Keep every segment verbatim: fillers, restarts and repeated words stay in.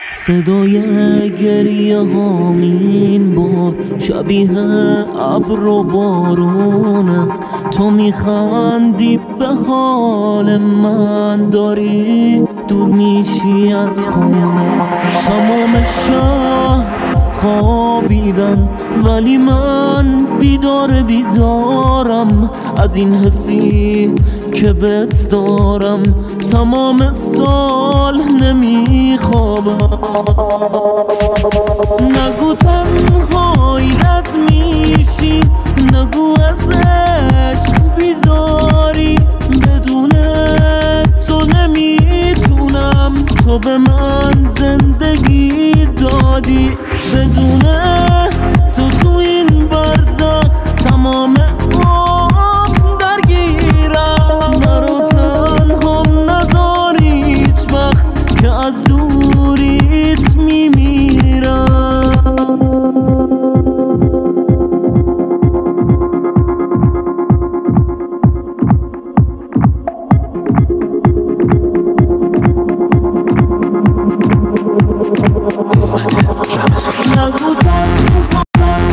صدای گریه هامین بار شبیه ابر و بارونه. تو میخندی به حال من، داری دور میشی از خونه. تمام شهر خوابیدن ولی من بیدار بیدارم از این حسی که بهت دارم. تمام سال نمیخوابم. نگو تنهایی رد میشی، نگو از عشق بیزاری. بدون تو نمیتونم، تو به من زندگی دادی. بدون تو تو این برزخ تمام عمر درگیرم. نرو تنهام نذاری هیچ وقت که از دوریت میمیرم. نگو تنها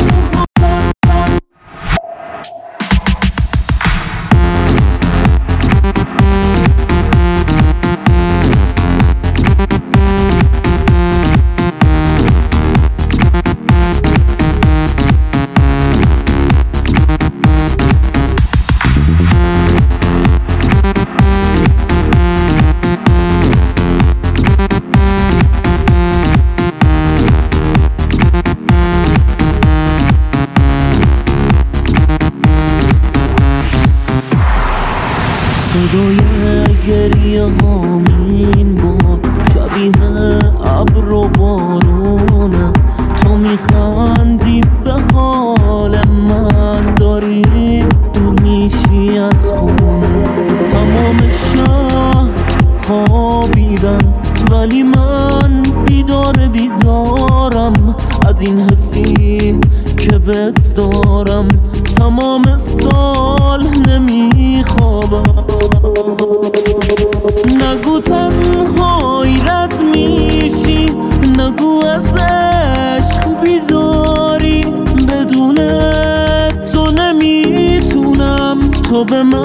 صدای گریه هامین بار شبیه ابر و بارونه. تو میخندی به حال من، داری دور میشی از خونه. تمام شهر خوابیدن ولی من بیدار بیدارم از این حسی که بهت دارم. تمام سال نمیخوابم. نگو تنهایی رد میشی، نگو از عشق بیزاری. بدون تو نمیتونم، تو به من